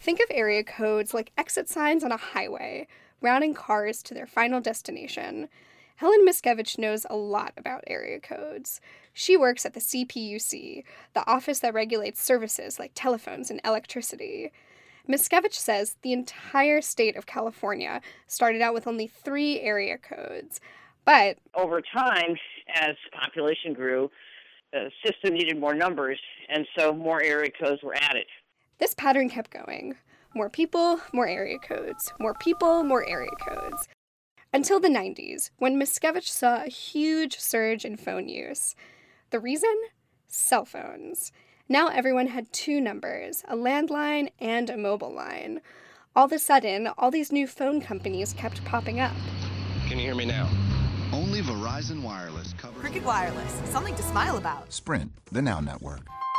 Think of area codes like exit signs on a highway, routing cars to their final destination. Helen Miskevich knows a lot about area codes. She works at the CPUC, the office that regulates services like telephones and electricity. Miskevich says the entire state of California started out with only 3 area codes. But over time, as population grew, the system needed more numbers, and so more area codes were added. this pattern kept going. More people, more area codes. More people, more area codes. Until the 90s, when Miskevich saw a huge surge in phone use. The reason? Cell phones. Now everyone had 2 numbers, a landline and a mobile line. All of a sudden, all these new phone companies kept popping up. Can you hear me now? Only Verizon Wireless covers... Cricket Wireless, something to smile about. Sprint, the Now Network.